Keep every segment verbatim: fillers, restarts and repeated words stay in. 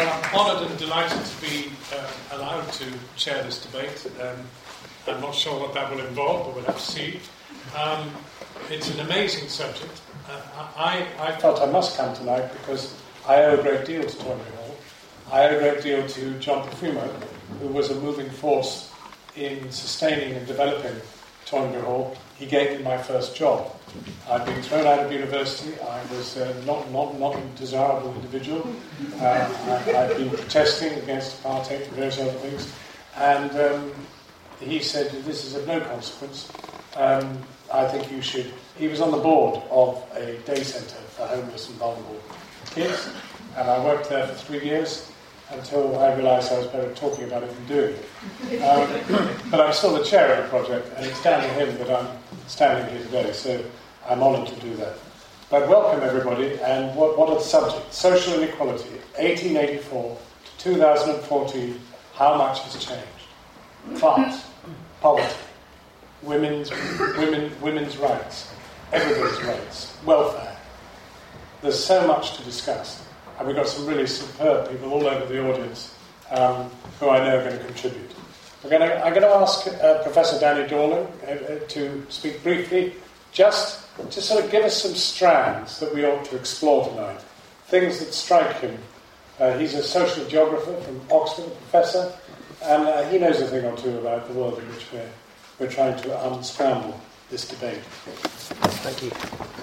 I'm honoured and delighted to be uh, allowed to chair this debate. Um, I'm not sure what that will involve, but we'll have to see. Um, it's an amazing subject. Uh, I, I felt I must come tonight because I owe a great deal to Toynbee Hall. I owe a great deal to John Profumo, who was a moving force in sustaining and developing Toynbee Hall. He gave me my first job. I'd been thrown out of university. I was uh, not, not, not a desirable individual. Uh, I, I'd been protesting against apartheid and various other things. And um, he said, this is of no consequence. Um, I think you should... He was on the board of a day centre for homeless and vulnerable kids. And I worked there for three years until I realised I was better at talking about it than doing it. Um, but I'm still the chair of the project, and it's down to him that I'm standing here today. So I'm honoured to do that. But welcome everybody, and what, what are the subjects? Social inequality, eighteen eighty-four to two thousand fourteen, how much has changed? Class, poverty, women's, women, women's rights, everybody's rights, welfare. There's so much to discuss, and we've got some really superb people all over the audience um, who I know are going to contribute. We're going to, I'm going to ask uh, Professor Danny Dorling uh, to speak briefly, just to sort of give us some strands that we ought to explore tonight, things that strike him. Uh, he's a social geographer from Oxford, a professor, and uh, he knows a thing or two about the world in which we're, we're trying to unscramble this debate. Thank you.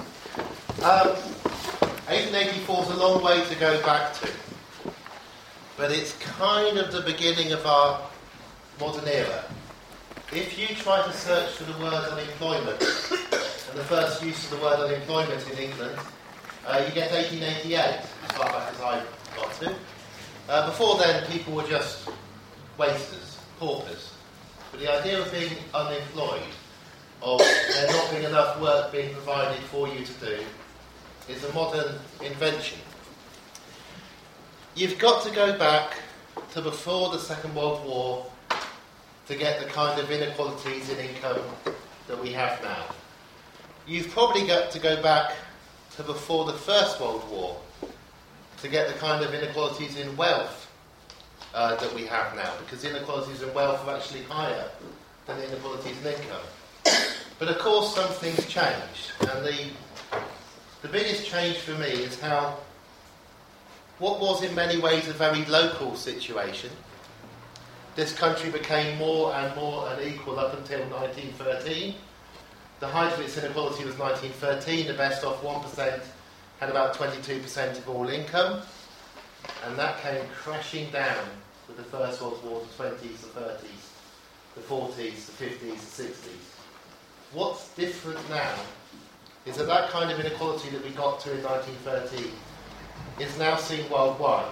Um, eighteen eighty-four is a long way to go back to, but it's kind of the beginning of our modern era. If you try to search for the word unemployment, and the first use of the word unemployment in England, uh, you get eighteen eighty-eight, as far back as I got to. Uh, before then, people were just wasters, paupers. But the idea of being unemployed, of there not being enough work being provided for you to do, is a modern invention. You've got to go back to before the Second World War to get the kind of inequalities in income that we have now. You've probably got to go back to before the First World War to get the kind of inequalities in wealth uh, that we have now, because inequalities in wealth are actually higher than inequalities in income. But of course some things changed, and the, the biggest change for me is how what was in many ways a very local situation, this country became more and more unequal up until nineteen thirteen. The height of its inequality was nineteen thirteen. The best off one percent had about twenty-two percent of all income. And that came crashing down with the First World War, the twenties, the thirties, the forties, the fifties, the sixties. What's different now is that that kind of inequality that we got to in nineteen thirteen is now seen worldwide.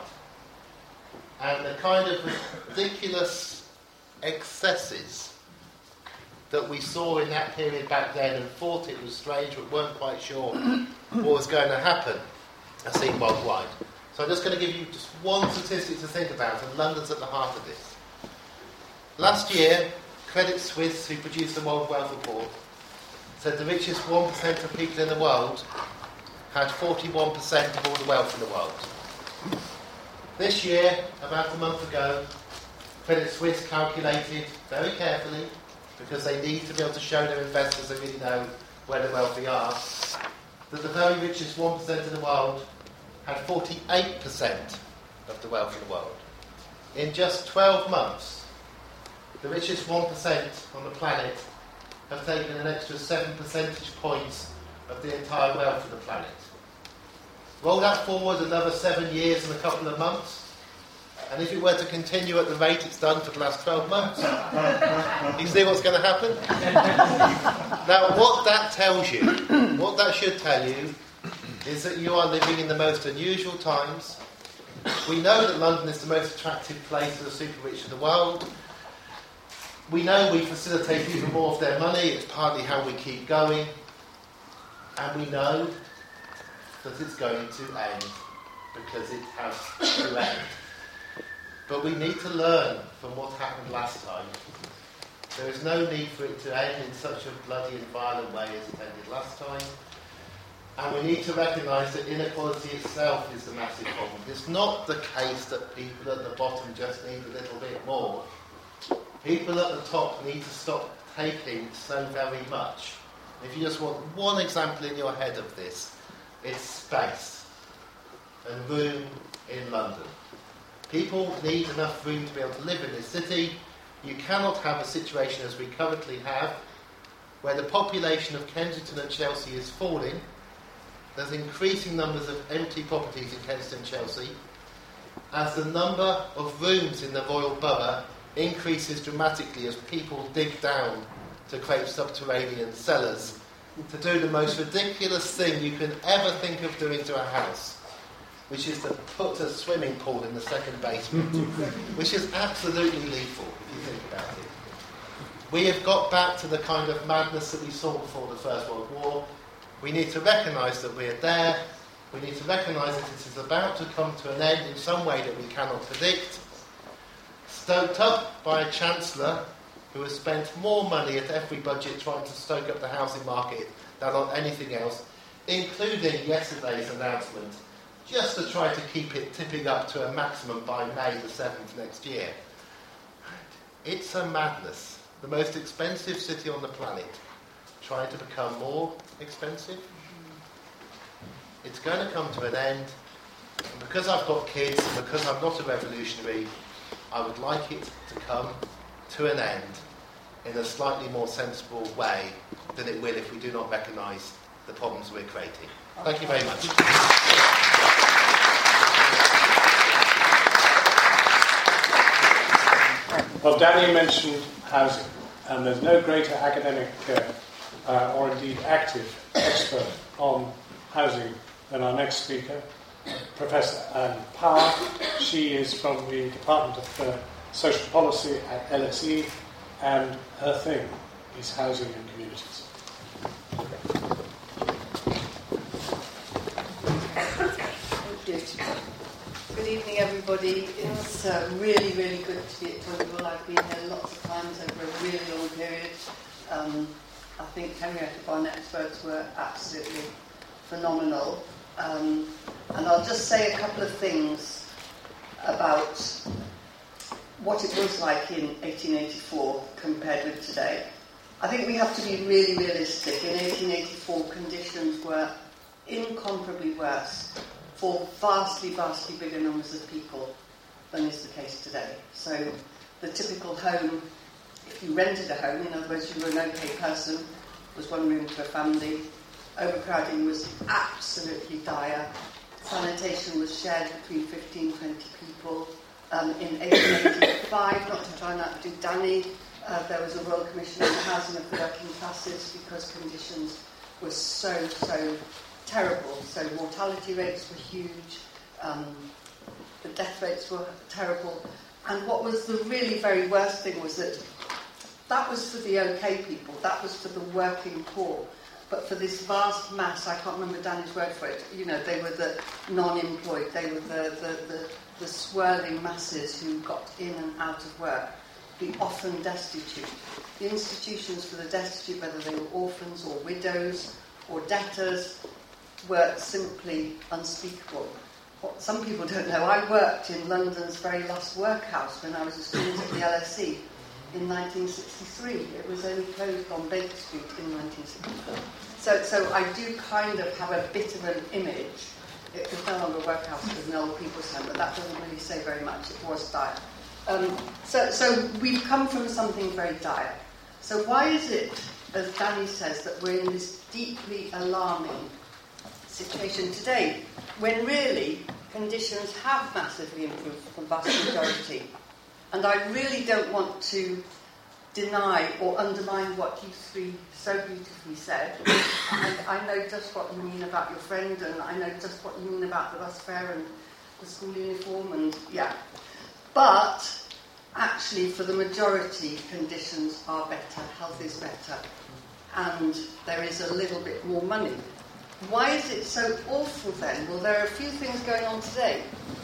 And the kind of ridiculous excesses that we saw in that period back then and thought it was strange but weren't quite sure what was going to happen are seen worldwide. So I'm just going to give you just one statistic to think about, and London's at the heart of this. Last year, Credit Suisse, who produced the World Wealth Report, said the richest one percent of people in the world had forty-one percent of all the wealth in the world. This year, about a month ago, Credit Suisse calculated very carefully, because they need to be able to show their investors they really know where the wealthy are, that the very richest one percent in the world had forty-eight percent of the wealth in the world. In just twelve months, the richest one percent on the planet have taken an extra seven percentage points of the entire wealth of the planet. Roll that forward another seven years and a couple of months, and if it were to continue at the rate it's done for the last twelve months, you see what's going to happen? Now, what that tells you, what that should tell you, is that you are living in the most unusual times. We know that London is the most attractive place for the super rich in the world. We know we facilitate even more of their money. It's partly how we keep going. And we know that it's going to end, because it has to end. But we need to learn from what happened last time. There is no need for it to end in such a bloody and violent way as it ended last time. And we need to recognise that inequality itself is the massive problem. It's not the case that people at the bottom just need a little bit more. People at the top need to stop taking so very much. If you just want one example in your head of this, it's space and room in London. People need enough room to be able to live in this city. You cannot have a situation as we currently have, where the population of Kensington and Chelsea is falling. There's increasing numbers of empty properties in Kensington and Chelsea. As the number of rooms in the Royal Borough increases dramatically as people dig down to create subterranean cellars, to do the most ridiculous thing you can ever think of doing to a house, which is to put a swimming pool in the second basement, which is absolutely lethal if you think about it. We have got back to the kind of madness that we saw before the First World War. We need to recognise that we're there. We need to recognise that it is about to come to an end in some way that we cannot predict. Stoked up by a Chancellor who has spent more money at every budget trying to stoke up the housing market than on anything else, including yesterday's announcement, just to try to keep it tipping up to a maximum by May the seventh next year. It's a madness. The most expensive city on the planet trying to become more expensive. It's going to come to an end. And because I've got kids, and because I'm not a revolutionary, I would like it to come to an end in a slightly more sensible way than it will if we do not recognise the problems we're creating. Thank you very much. Well, Danny mentioned housing, and there's no greater academic uh, uh, or indeed active expert on housing than our next speaker, Professor Anne Power. She is from the Department of uh, Social Policy at L S E, and her thing is housing and communities. Thank you. Good evening, everybody. It's uh, really, really good to be at Turnbull. I've been here lots of times over a really long period. Um, I think Henrietta Barnett's words were absolutely phenomenal. Um, and I'll just say a couple of things about what it was like in eighteen eighty-four compared with today. I think we have to be really realistic. In eighteen eighty-four, conditions were incomparably worse for vastly, vastly bigger numbers of people than is the case today. So the typical home, if you rented a home, in other words, you were an okay person, was one room to a family. Overcrowding was absolutely dire. Sanitation was shared between fifteen, twenty people. Um, in eighteen eighty-five, not to try and outdo Danny, uh, there was a Royal Commission on the Housing of the Working Classes because conditions were so, so terrible. So mortality rates were huge, um, the death rates were terrible. And what was the really very worst thing was that that was for the okay people, that was for the working poor. But for this vast mass, I can't remember Danny's word for it, you know, they were the non-employed, they were the, the, the, the swirling masses who got in and out of work, the often destitute. The institutions for the destitute, whether they were orphans or widows or debtors, were simply unspeakable. What some people don't know, I worked in London's very last workhouse when I was a student at the L S E in nineteen sixty-three. It was only closed on Baker Street in nineteen sixty-four. So, so I do kind of have a bit of an image. It was no longer a workhouse, it was an old people's home, but that doesn't really say very much. It was dire. Um, so, so we've come from something very dire. So why is it, as Danny says, that we're in this deeply alarming situation today, when really conditions have massively improved for the vast majority? And I really don't want to deny or undermine what you three so beautifully said. And I know just what you mean about your friend, and I know just what you mean about the bus fare and the school uniform, and yeah. But actually, for the majority, conditions are better, health is better, and there is a little bit more money. Why is it so awful then? Well, there are a few things going on today.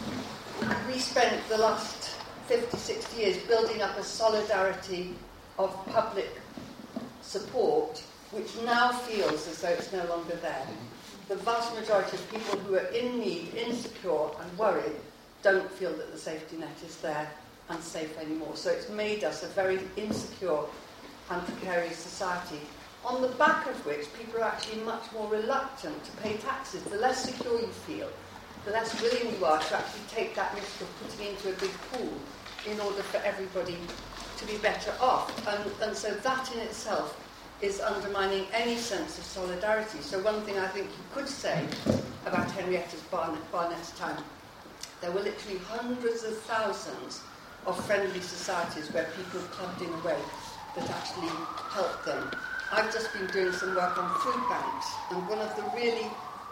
We spent the last fifty, sixty years building up a solidarity of public support, which now feels as though it's no longer there. the vast majority of people who are in need, insecure and worried don't feel that the safety net is there and safe anymore. So it's made us a very insecure and precarious society, on the back of which people are actually much more reluctant to pay taxes. The less secure you feel, the less willing you are to actually take that risk of putting into a big pool in order for everybody to be better off. And, and so that in itself is undermining any sense of solidarity. So one thing I think you could say about Henrietta's Barnet, Barnet's time, there were literally hundreds of thousands of friendly societies where people clubbed in a way that actually helped them. I've just been doing some work on food banks, and one of the really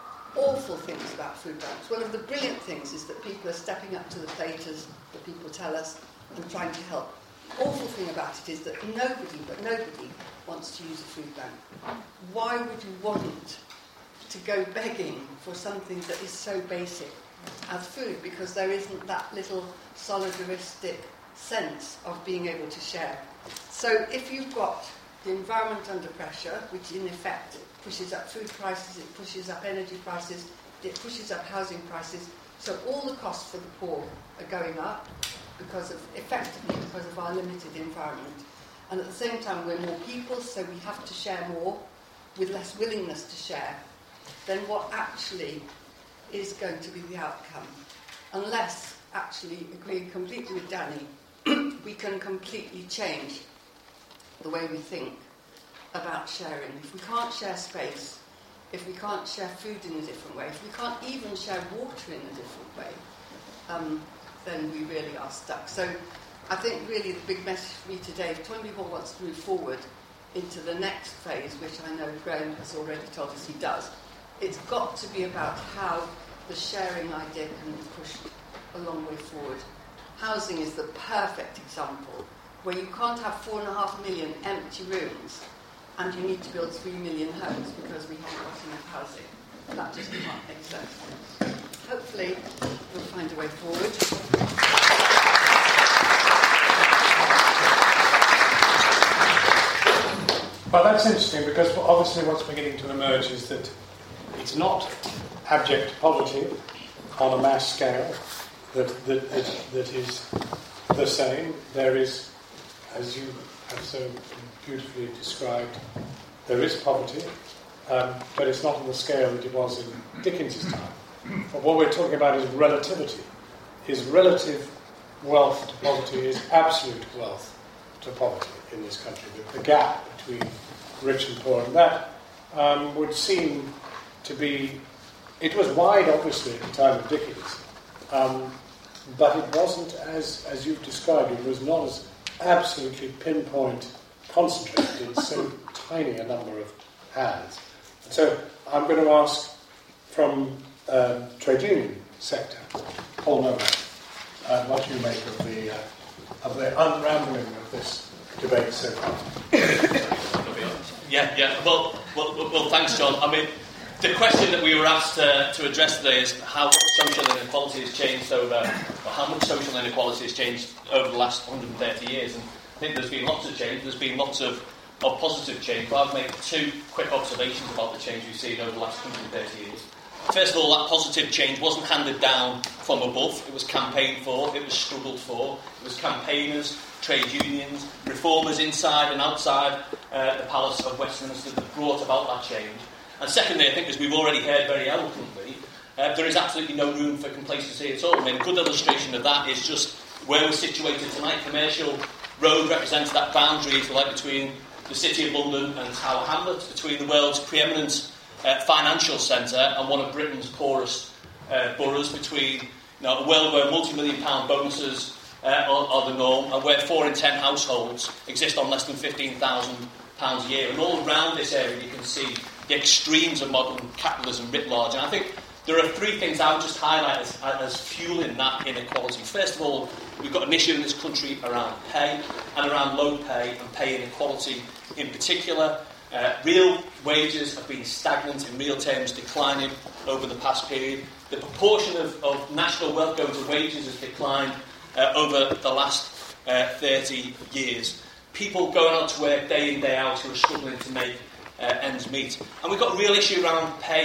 awful things about food banks, one of the brilliant things is that people are stepping up to the plate, as the people tell us, and trying to help. Awful thing about it is that nobody, but nobody, wants to use a food bank. Why would you want to go begging for something that is so basic as food? Because there isn't that little solidaristic sense of being able to share. So if you've got the environment under pressure, which in effect pushes up food prices, it pushes up energy prices, it pushes up housing prices, so all the costs for the poor are going up because of, effectively because of our limited environment. And at the same time, we're more people, so we have to share more with less willingness to share. Then what actually is going to be the outcome? Unless, actually, agreeing completely with Danny, we can completely change the way we think about sharing. If we can't share space, if we can't share food in a different way, if we can't even share water in a different way, um, then we really are stuck. So I think really the big message for me today, if Toynbee Hall wants to move forward into the next phase, which I know Graham has already told us he does, it's got to be about how the sharing idea can be pushed a long way forward. Housing is the perfect example, where you can't have four and a half million empty rooms and you need to build three million homes because we haven't got enough housing. That just can't make sense. Hopefully we'll find a way forward. Well, that's interesting, because obviously what's beginning to emerge is that it's not abject poverty on a mass scale that, that, that, that is the same. There is, as you have so beautifully described, there is poverty, um, but it's not on the scale that it was in Dickens's time. But what we're talking about is relativity. Is relative wealth to poverty is absolute wealth to poverty in this country. The, the gap between rich and poor, and that um, would seem to be, it was wide obviously at the time of Dickens, um, but it wasn't as, as you've described, it was not as absolutely pinpoint concentrated in so tiny a number of hands. So I'm going to ask from uh, trade union sector, Paul Nolan, uh, what you make of the uh, of the unrambling of this debate so far. Yeah, yeah. Well, well, well, thanks, John. I mean, the question that we were asked to, to address today is how social inequality has changed over, or how much social inequality has changed over the last one hundred thirty years. And I think there's been lots of change. There's been lots of, of positive change. But I've made two quick observations about the change we've seen over the last one hundred thirty years. First of all, that positive change wasn't handed down from above. It was campaigned for. It was struggled for. It was campaigners, trade unions, reformers inside and outside uh, the Palace of Westminster that brought about that change. And secondly, I think, as we've already heard very eloquently, uh, there is absolutely no room for complacency at all. I mean, a good illustration of that is just where we're situated tonight. Commercial Road represents that boundary, if you like, between the City of London and Tower Hamlets, between the world's preeminent uh, financial centre and one of Britain's poorest uh, boroughs, between you know, a world where multi-million pound bonuses Uh, are, are the norm, and where four in ten households exist on less than fifteen thousand pounds a year. And all around this area you can see the extremes of modern capitalism writ large. And I think there are three things I would just highlight as, as fueling that inequality. First of all, we've got an issue in this country around pay, and around low pay and pay inequality in particular. Uh, real wages have been stagnant, in real terms declining over the past period. The proportion of, of national wealth going to wages has declined Uh, over the last uh, thirty years. People going out to work day in, day out who are struggling to make uh, ends meet. And we've got a real issue around pay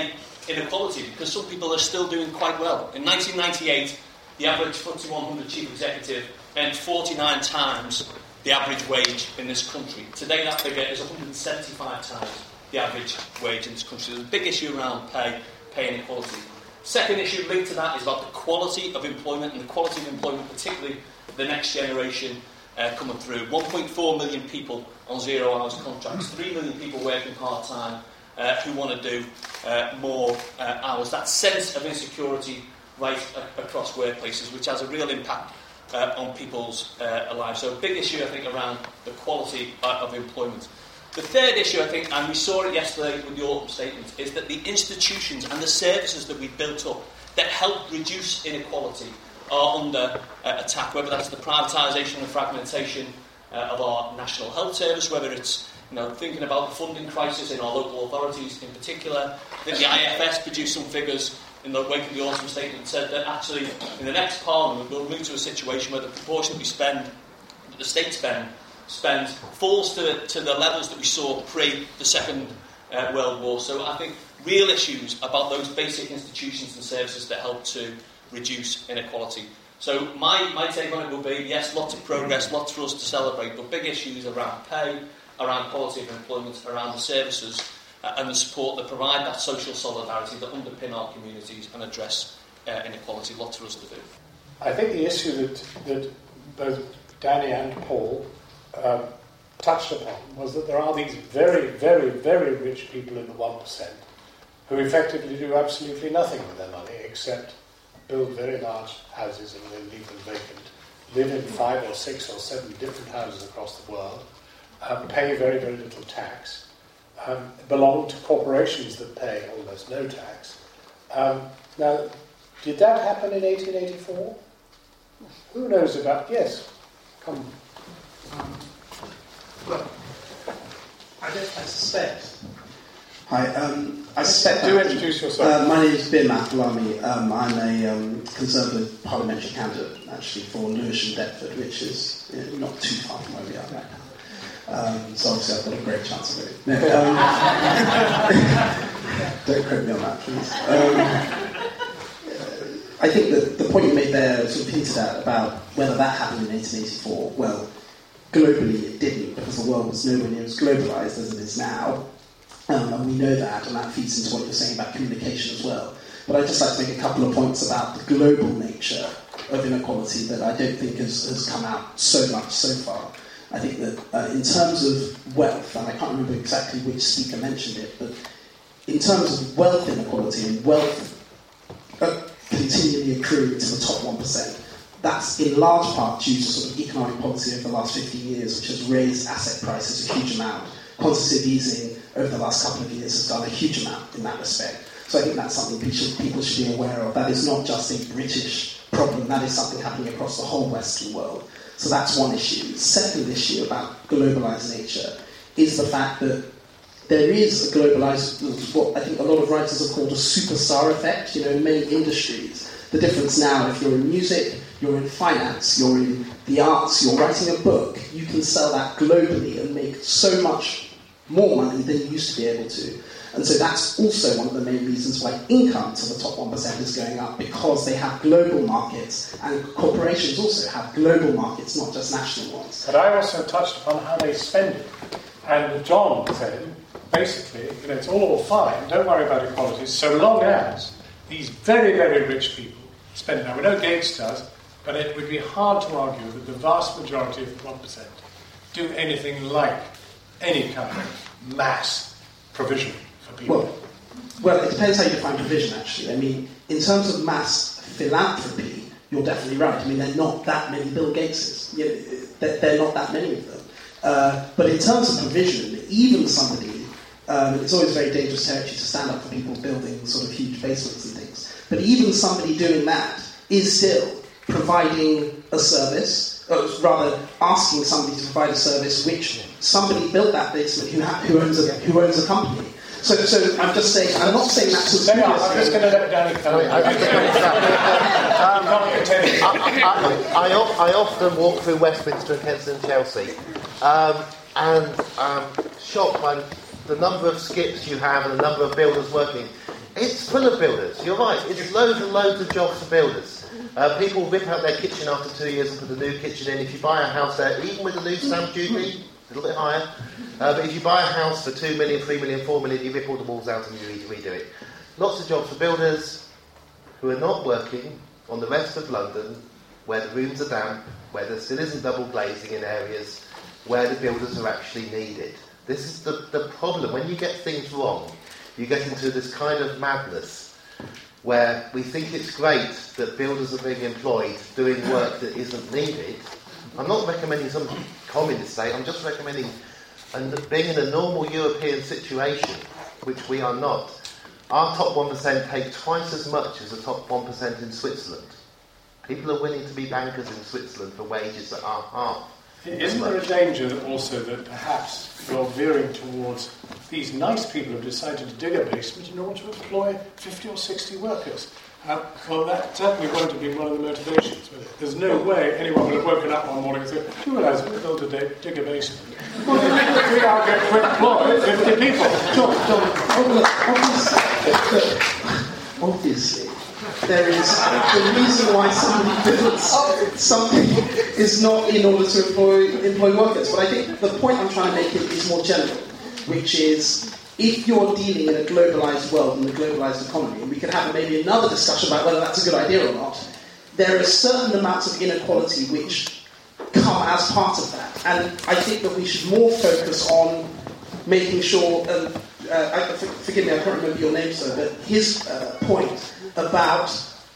inequality because some people are still doing quite well. In nineteen ninety-eight, the average F T S E one hundred chief executive earned forty-nine times the average wage in this country. Today that figure is one hundred seventy-five times the average wage in this country. There's a big issue around pay, pay inequality. Second issue linked to that is about the quality of employment, and the quality of employment, particularly the next generation uh, coming through. one point four million people on zero hours contracts, three million people working part-time uh, who want to do uh, more uh, hours. That sense of insecurity right a- across workplaces, which has a real impact uh, on people's uh, lives. So a big issue, I think, around the quality uh, of employment. The third issue, I think, and we saw it yesterday with the autumn statement, is that the institutions and the services that we've built up that help reduce inequality are under uh, attack, whether that's the privatisation and fragmentation uh, of our National Health Service, whether it's you know, thinking about the funding crisis in our local authorities in particular. I think the I F S produced some figures in the wake of the autumn statement and said that actually in the next Parliament we'll move to a situation where the proportion we spend, that the state spend, spend falls to, to the levels that we saw pre the Second uh, World War. So I think real issues about those basic institutions and services that help to reduce inequality. So my, my take on it will be, yes, lots of progress, lots for us to celebrate, but big issues around pay, around quality of employment, around the services uh, and the support that provide that social solidarity that underpin our communities and address uh, inequality. Lots for us to do. I think the issue that, that both Danny and Paul um, touched upon was that there are these very, very, very rich people in the one percent who effectively do absolutely nothing with their money except build very large houses and then leave them vacant, live in five or six or seven different houses across the world, um, pay very, very little tax, um, belong to corporations that pay almost no tax. Um, now, did that happen in eighteen eighty-four? Who knows about... Yes, come. Um, well, I, don't, I suspect... Hi, um, I suspect... Do that, introduce yourself. Uh, my name is Bir Matalami. Um, I'm a um, Conservative parliamentary candidate, actually, for Lewisham Deptford, which is you know, not too far from where we are right now. Um, so obviously I've got a great chance of it. No, um, don't quote me on that, please. Um, I think that the point you made there sort of hinted at about whether that happened in eighteen eighty-four. Well, globally it didn't, because the world was nowhere near as globalised as it is now. Um, and we know that, and that feeds into what you're saying about communication as well. But I'd just like to make a couple of points about the global nature of inequality that I don't think has, has come out so much so far. I think that uh, in terms of wealth, and I can't remember exactly which speaker mentioned it, but in terms of wealth inequality and wealth uh, continually accruing to the top one percent, that's in large part due to sort of economic policy over the last fifty years, which has raised asset prices a huge amount. Quantitative easing over the last couple of years has done a huge amount in that respect. So I think that's something people, people should be aware of. That is not just a British problem, that is something happening across the whole Western world. So that's one issue. The second issue about globalised nature is the fact that there is a globalised, what I think a lot of writers have called a superstar effect, you know, in many industries. The difference now, if you're in music, you're in finance, you're in the arts, you're writing a book, you can sell that globally and make so much more money than you used to be able to. And so that's also one of the main reasons why income to the top one percent is going up, because they have global markets, and corporations also have global markets, not just national ones. But I also touched upon how they spend it. And John said, basically, you know, it's all fine, don't worry about equality, so long as these very, very rich people spend it. Now, we know Gates does, but it would be hard to argue that the vast majority of the one percent do anything like any kind of mass provision for people. Well, well, it depends how you define provision, actually. I mean, in terms of mass philanthropy, you're definitely right. I mean, there are not that many Bill Gateses. You know, there, there are not that many of them. Uh, but in terms of provision, even somebody, um, it's always very dangerous territory to stand up for people building sort of huge basements and things. But even somebody doing that is still providing a service, or rather asking somebody to provide a service which somebody built that basement who, ha- who, owns, a, who owns a company. So, so I'm just saying, I'm not saying that's a I'm just going to let Danny come in. I, I, I, I often walk through Westminster and Kensington and Chelsea, um, and I'm shocked by the number of skips you have and the number of builders working. It's full of builders, you're right. It's loads and loads of jobs for builders. Uh, people rip out their kitchen after two years and put a new kitchen in. If you buy a house there, even with the new stamp duty, a little bit higher, uh, but if you buy a house for two million, three million, four million, you rip all the walls out and you redo it. Lots of jobs for builders who are not working on the rest of London, where the rooms are damp, where there still isn't double glazing in areas where the builders are actually needed. This is the, the problem. When you get things wrong, you get into this kind of madness where we think it's great that builders are being employed doing work that isn't needed. I'm not recommending some communist state, I'm just recommending and being in a normal European situation, which we are not. Our top one percent take twice as much as the top one percent in Switzerland. People are willing to be bankers in Switzerland for wages that are half. Isn't there a danger that also that perhaps you're veering towards these nice people who've decided to dig a basement in order to employ fifty or sixty workers? Uh, well, that certainly won't have been one of the motivations with it. There's no way anyone would have woken up one morning and said, do you realise we built a dig, dig a basement? We are going to employ fifty people. John, John, obviously, obviously, there is the reason why somebody builds something is not in order to employ employ workers. But I think the point I'm trying to make is more general, which is if you're dealing in a globalised world and a globalised economy, and we can have maybe another discussion about whether that's a good idea or not, there are certain amounts of inequality which come as part of that. And I think that we should more focus on making sure, um, uh, I, forgive me, I can't remember your name, sir, but his uh, point about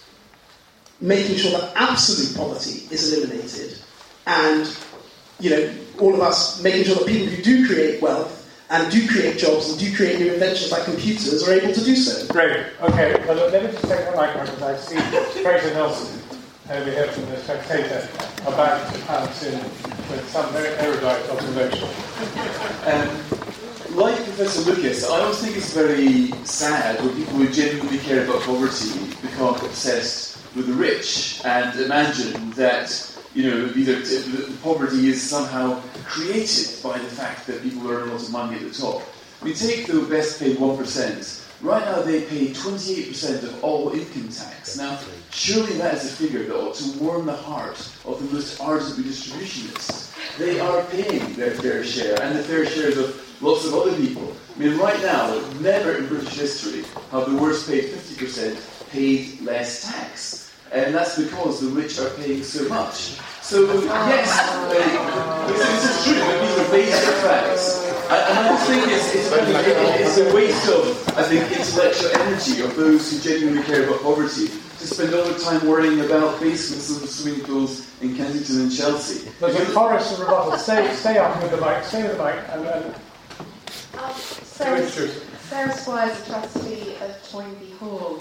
making sure that absolute poverty is eliminated and, you know, all of us making sure that people who do create wealth and do create jobs and do create new inventions like computers are able to do so. Great. Okay, well, let me just take the microphone because I see Fraser Nelson over here from the Spectator about to pounce in with some very erudite observation. Um, like Professor Lucas, I always think it's very sad when people who genuinely care about poverty become obsessed with the rich and imagine that, you know, either t- the poverty is somehow created by the fact that people earn a lot of money at the top. We take the best paid one percent. Right now they pay twenty-eight percent of all income tax. Now, surely that is a figure that ought to warm the heart of the most ardent redistributionists. They are paying their fair share, and the fair shares of lots of other people. I mean, right now, never in British history have the worst paid fifty percent paid less tax. And that's because the rich are paying so much. So, yes, uh, this, this is true, but these are basic facts. And I just think it's, it's, it's a waste of, I think, intellectual energy of those who genuinely care about poverty to spend all their time worrying about basements and swimming pools in Kensington and Chelsea. There's a chorus of rebuttal. Stay, stay up with the mic, stay with the mic, and then... Um, Sarah, Sarah Squires, a trustee of Toynbee Hall.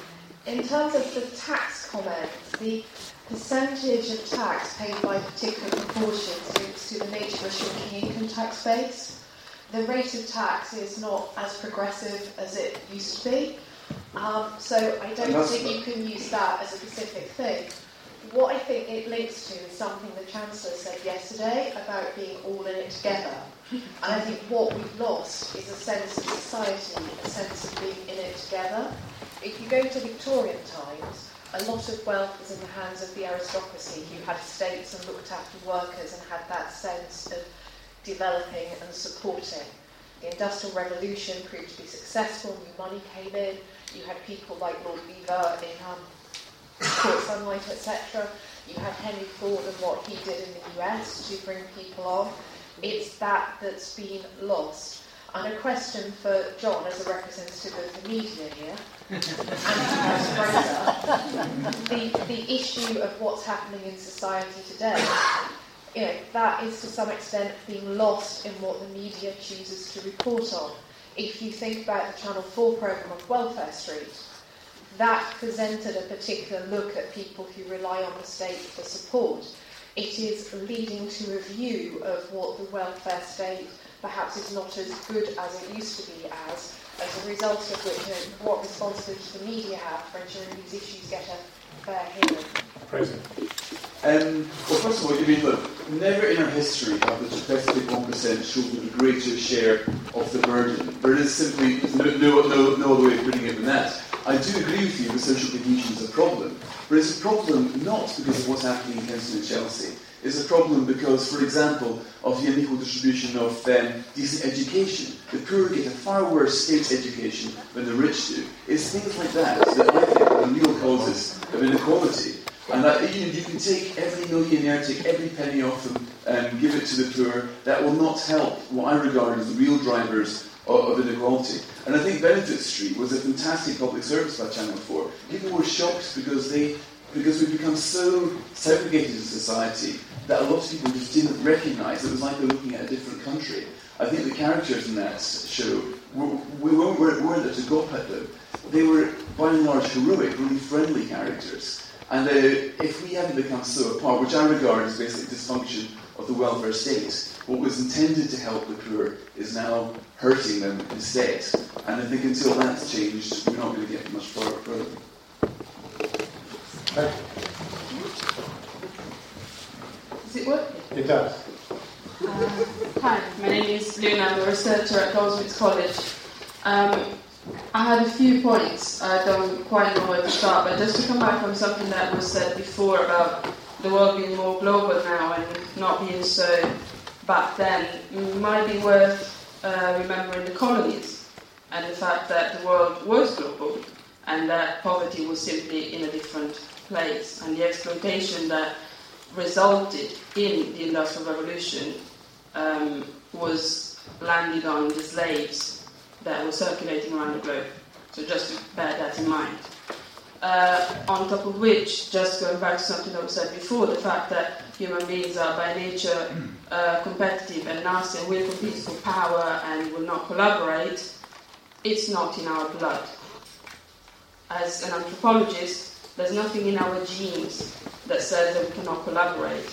In terms of the tax comment, the percentage of tax paid by particular proportions links to the nature of a shrinking income tax base. The rate of tax is not as progressive as it used to be. Um, so I don't think you can use that as a specific thing. What I think it links to is something the Chancellor said yesterday about being all in it together. And I think what we've lost is a sense of society, a sense of being in it together. If you go to Victorian times, a lot of wealth was in the hands of the aristocracy who had estates and looked after workers and had that sense of developing and supporting. The Industrial Revolution proved to be successful, new money came in, you had people like Lord Belvoir in um, Port Sunlight, et cetera. You had Henry Ford and what he did in the U S to bring people on. It's that that's been lost. And a question for John as a representative of the media here, and perhaps Fraser, the, the issue of what's happening in society today, you know, that is to some extent being lost in what the media chooses to report on. If you think about the Channel four programme of Welfare Street, that presented a particular look at people who rely on the state for support. It is leading to a view of what the welfare state perhaps is not as good as it used to be as, as a result of which, uh, what responsibility the media have for ensuring these issues get a fair hearing? President. Um, well, first of all, I mean, look, never in our history have the suppressive one percent shouldered a greater share of the burden. There is simply no, no, no, no other way of putting it than that. I do agree with you that social cohesion is a problem, but it's a problem not because of what's happening in Kensington and Chelsea. It's a problem because, for example, of the unequal distribution of um, decent education. The poor get a far worse state education than the rich do. It's things like that that I think are the real causes of inequality. And that, you, you can take every millionaire, take every penny off them, and give it to the poor. That will not help what I regard as the real drivers of, of inequality. And I think Benefit Street was a fantastic public service by Channel four. People were shocked because they because we've become so segregated in society that a lot of people just didn't recognise it was like they're looking at a different country. I think the characters in that show, we, we weren't, weren't there to gawp at them. They were, by and large, heroic, really friendly characters. And uh, if we hadn't become so apart, which I regard as basic dysfunction of the welfare state, what was intended to help the poor is now hurting them instead. And I think until that's changed, we're not going to get much further. Is it working? It does. Uh, hi, my name is Luna. I'm a researcher at Goldsmiths College. Um, I had a few points. I don't quite know where to start, but just to come back on something that was said before about the world being more global now and not being so back then, it might be worth uh, remembering the colonies and the fact that the world was global and that poverty was simply in a different place, and the exploitation that resulted in the Industrial Revolution um, was landed on the slaves that were circulating around the globe. So just to bear that in mind. Uh, on top of which, just going back to something that was said before, the fact that human beings are by nature uh, competitive and nasty and will compete for power and will not collaborate, it's not in our blood. As an anthropologist, there's nothing in our genes that says that we cannot collaborate.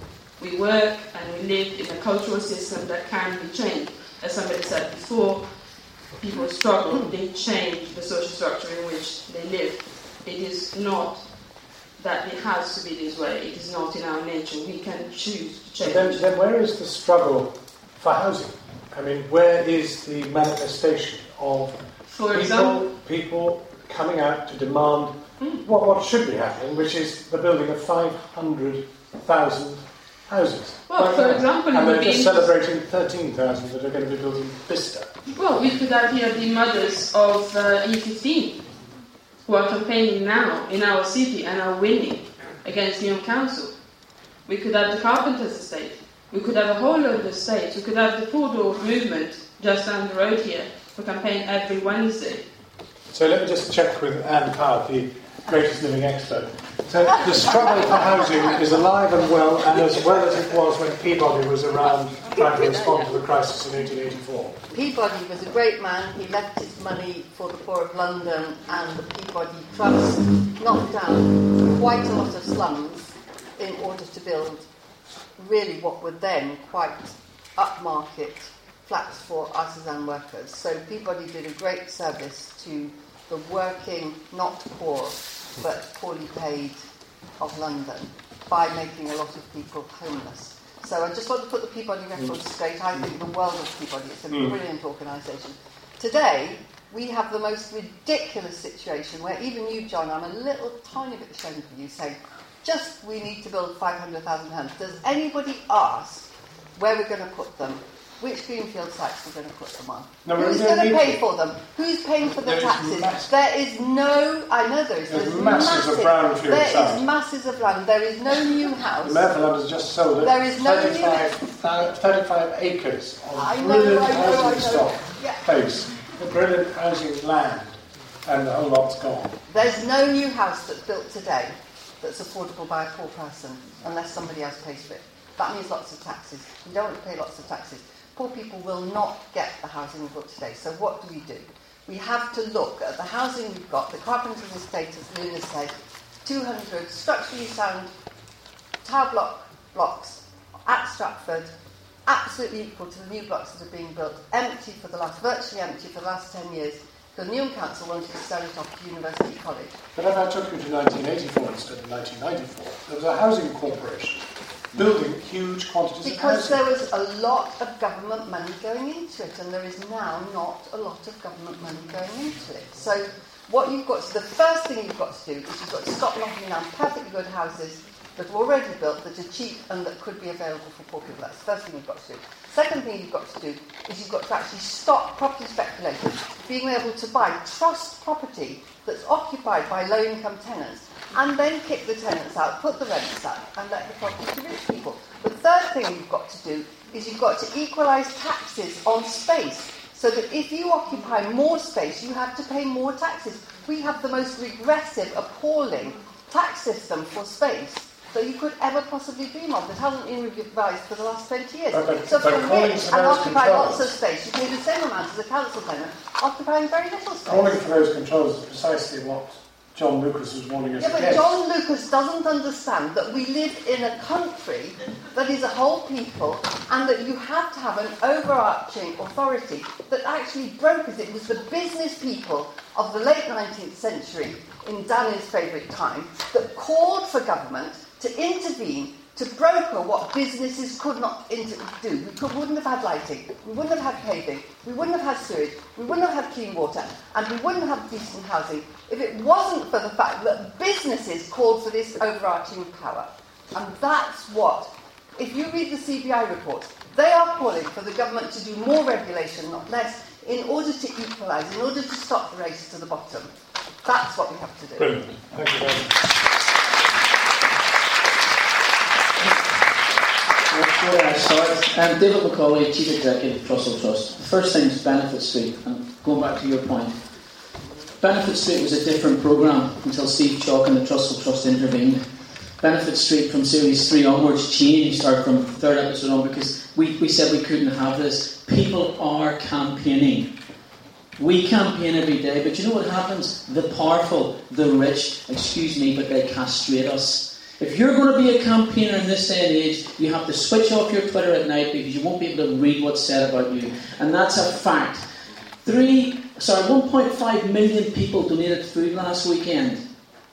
We work and we live in a cultural system that can be changed. As somebody said before, people struggle, they change the social structure in which they live. It is not that it has to be this way. It is not in our nature. We can choose to change. Then, then where is the struggle for housing? I mean, where is the manifestation of for people, example, people coming out to demand mm. what, what should be happening, which is the building of five hundred thousand houses. Well, right for now. example, it and would they're be just celebrating thirteen thousand that are going to be built in Bicester. Well, we could have here the mothers of uh, E fifteen who are campaigning now in our city and are winning against Lyon Council. We could have the Carpenters Estate. We could have a whole load of estates. We could have the Poor Dwarf movement just down the road here for campaign every Wednesday. So let me just check with Anne Card, the greatest living expert. So the struggle for housing is alive and well, and as well as it was when Peabody was around trying to respond to the crisis in eighteen eighty-four. Peabody was a great man. He left his money for the poor of London, and the Peabody Trust knocked down quite a lot of slums in order to build really what were then quite upmarket flats for artisan workers. So Peabody did a great service to the working, not poor, but poorly paid of London by making a lot of people homeless. So I just want to put the Peabody record straight. I think the world of Peabody. It's a Mm. brilliant organisation. Today, we have the most ridiculous situation where even you, John, I'm a little tiny bit ashamed of you, saying, just we need to build five hundred thousand homes. Does anybody ask where we're going to put them? Which greenfield sites we're going to put them on? No, Who's going to pay for them? Who's paying for the There is taxes? mass- There is no... I know there is. There's There's masses of brownfield There is sites. masses of land. There is no new house. The Mayor for London's just sold it. There is no thirty-five, thou- thirty-five acres of I know, brilliant I know, I housing know. stock Yeah. place. The brilliant housing land, and the whole lot's gone. There's no new house that's built today that's affordable by a poor person unless somebody else pays for it. That means lots of taxes. You don't want to pay lots of taxes. Poor people will not get the housing we've got today. So what do we do? We have to look at the housing we've got. The Carpenters Estate, as Luna said, two hundred structurally sound tower block blocks at Stratford absolutely equal to the new blocks that are being built, empty for the last, virtually empty for the last ten years. The Newham Council wanted to sell it off to University College. But if I took you to nineteen eighty-four instead of nineteen ninety-four, there was a housing corporation building huge quantities because of housing. Because there was a lot of government money going into it, and there is now not a lot of government money going into it. So what you've got to, the first thing you've got to do is you've got to stop knocking down perfectly good houses that are already built, that are cheap and that could be available for poor people. That's the first thing you've got to do. Second thing you've got to do is you've got to actually stop property speculators being able to buy trust property that's occupied by low-income tenants and then kick the tenants out, put the rents up and let the property to rich people. The third thing you've got to do is you've got to equalise taxes on space so that if you occupy more space, you have to pay more taxes. We have the most regressive, appalling tax system for space that you could ever possibly dream of that hasn't been revised for the last twenty years. But, but, so but for rich and occupy lots of space, you pay the same amount as a council tenant, occupying very little space. Calling for those controls is precisely what John Lucas was warning us yeah, but against. John Lucas doesn't understand that we live in a country that is a whole people and that you have to have an overarching authority that actually brokers. It was the business people of the late nineteenth century, in Danny's favourite time, that called for government to intervene, to broker what businesses could not inter- do. We could, wouldn't have had lighting, we wouldn't have had paving, we wouldn't have had sewage, we wouldn't have had clean water, and we wouldn't have decent housing if it wasn't for the fact that businesses called for this overarching power. And that's what, if you read the C B I reports, they are calling for the government to do more regulation, not less, in order to equalise, in order to stop the race to the bottom. That's what we have to do. Brilliant. Thank you very much. Before I start, um, David Macaulay, Chief Executive of Trussell Trust. The first thing is Benefit Street, and going back to your point, Benefit Street was a different programme until Steve Chalk and the Trussell Trust intervened. Benefit Street from Series three onwards changed, or from the third episode on, because we, we said we couldn't have this. People are campaigning. We campaign every day, but you know what happens? The powerful, the rich, excuse me, but they castrate us. If you're going to be a campaigner in this day and age, you have to switch off your Twitter at night because you won't be able to read what's said about you. And that's a fact. Three, sorry, one point five million people donated food last weekend.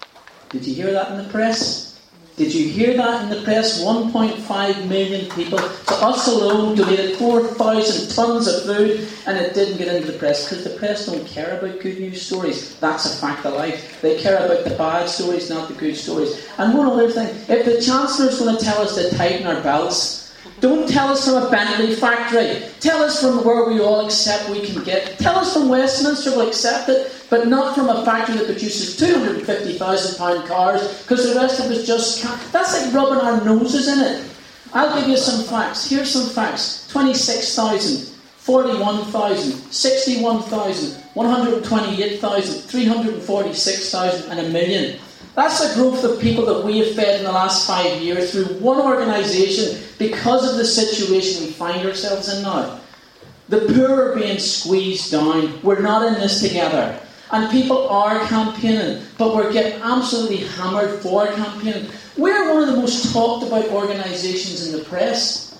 Did you hear that in the press? Did you hear that in the press? one point five million people. So us alone donated four thousand tonnes of food, and it didn't get into the press because the press don't care about good news stories. That's a fact of life. They care about the bad stories, not the good stories. And one other thing, if the Chancellor's going to tell us to tighten our belts, don't tell us from a Bentley factory. Tell us from where we all accept we can get. Tell us from Westminster we'll accept it, but not from a factory that produces two hundred fifty thousand pound cars, because the rest of us just can't. That's like rubbing our noses in it. I'll give you some facts. Here's some facts. twenty-six thousand, forty-one thousand, sixty-one thousand, one hundred twenty-eight thousand, three hundred forty-six thousand, and a million. That's the growth of people that we have fed in the last five years through one organisation because of the situation we find ourselves in now. The poor are being squeezed down. We're not in this together. And people are campaigning, but we're getting absolutely hammered for campaigning. We're one of the most talked about organisations in the press.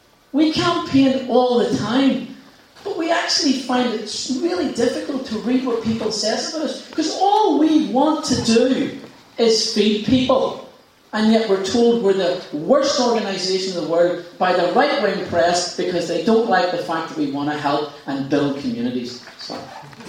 We campaign all the time, but we actually find it really difficult to read what people say about us, because all we want to do is feed people. And yet we're told we're the worst organisation in the world by the right-wing press because they don't like the fact that we want to help and build communities. Sorry.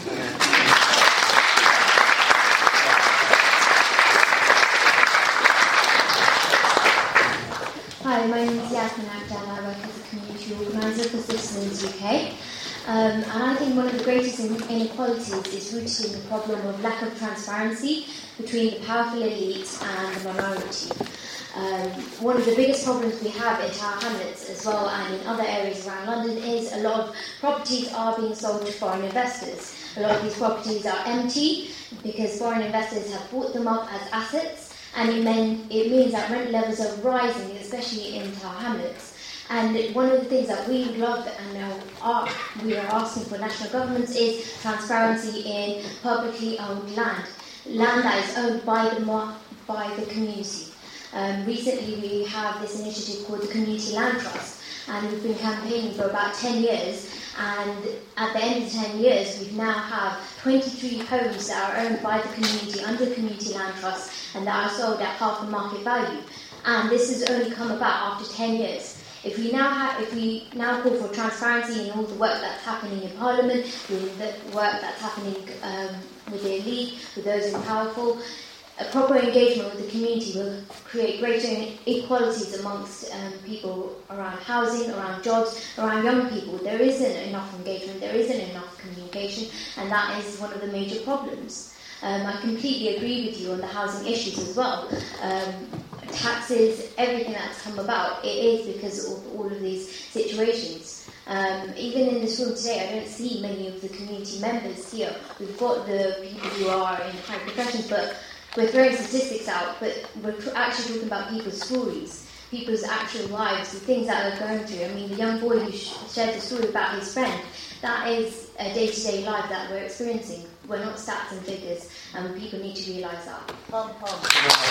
Hi, my name is Yasmin Abdal. I work as a community organiser for Citizens U K. Um, and I think one of the greatest inequalities is rooted in the problem of lack of transparency between the powerful elite and the minority. Um, one of the biggest problems we have in Tower Hamlets as well, and in other areas around London, is a lot of properties are being sold to foreign investors. A lot of these properties are empty because foreign investors have bought them up as assets, and it, mean, it means that rent levels are rising, especially in Tower Hamlets. And one of the things that we would love and are, we are asking for national governments is transparency in publicly owned land, land that is owned by the by the community. Um, recently, we have this initiative called the Community Land Trust, and we've been campaigning for about ten years. And at the end of ten years, we now have twenty-three homes that are owned by the community under the Community Land Trust and that are sold at half the market value. And this has only come about after ten years. If we now have, if we now call for transparency in all the work that's happening in Parliament, with the work that's happening um, with the elite, with those in powerful, a proper engagement with the community will create greater inequalities amongst um, people around housing, around jobs, around young people. There isn't enough engagement, there isn't enough communication, and that is one of the major problems. Um, I completely agree with you on the housing issues as well. Um, taxes, everything that's come about, it is because of all of these situations. Um, even in this room today, I don't see many of the community members here. We've got the people who are in high professions, but we're throwing statistics out, but we're actually talking about people's stories, people's actual lives, the things that they're going through. I mean, the young boy who shared the story about his friend, that is a day-to-day life that we're experiencing. We're not stats and figures, and people need to realise that. Pom, pom.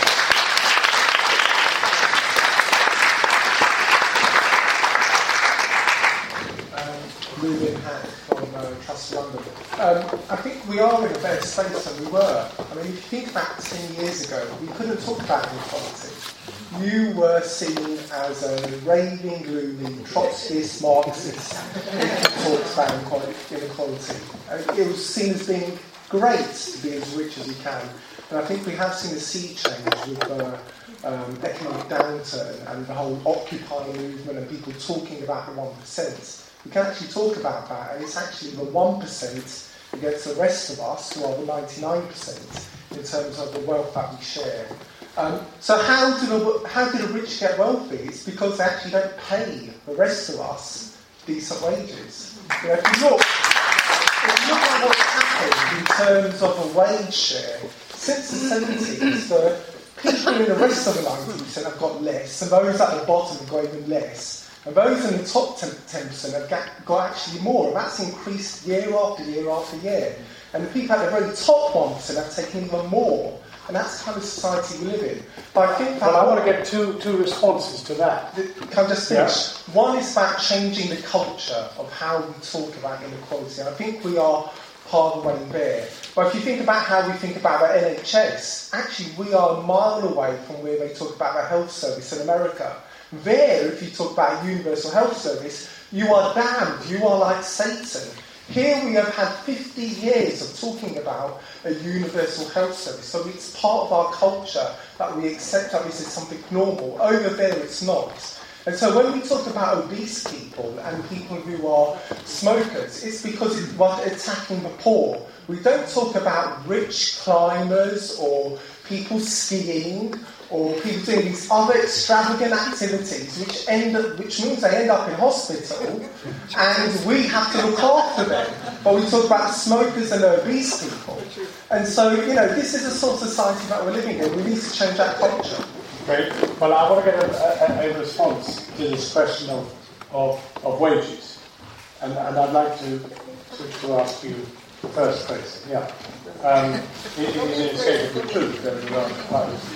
Moving Hack from uh, Trust London. Um, I think we are in a better space than we were. I mean, if you think back ten years ago, we couldn't talk about inequality. You were seen as a raving, gloomy, Trotskyist, Marxist who talks about inequality. Uh, it was seen as being great to be as rich as you can. And I think we have seen a sea change with the uh, um, economic downturn and the whole Occupy movement and people talking about the one percent. We can actually talk about that, and it's actually the one percent against the rest of us, who are the ninety-nine percent, in terms of the wealth that we share. Um, so how do, the, how do the rich get wealthy? It's because they actually don't pay the rest of us decent wages. You know, if you look, if you look at what's happened in terms of the wage share, since the seventies, the people in the rest of the ninety percent have got less, and those at the bottom have got even less. And those in the top ten percent have got actually more, and that's increased year after year after year. And the people at the very top one percent have taken even more, and that's the kind of society we live in. But I think that... Well, I want to get two, two responses to that. Can I just finish? Yeah. One is about changing the culture of how we talk about inequality. I think we are part of the way there. But if you think about how we think about the N H S, actually we are a mile away from where they talk about the health service in America. There, if you talk about a universal health service, you are damned, you are like Satan. Here we have had fifty years of talking about a universal health service, so it's part of our culture that we accept that this is something normal. Over there it's not. And so when we talk about obese people and people who are smokers, it's because it's attacking the poor. We don't talk about rich climbers or people skiing or people doing these other extravagant activities which end up, which means they end up in hospital and we have to look after them. But we talk about smokers and obese people. And so, you know, this is the sort of society that we're living in. We need to change that culture. Great. Well, I want to get a, a, a response to this question of, of, of wages. And, and I'd like to, to, to ask you first, Chris. Yeah. Um, it, it is inescapably true that there are quite a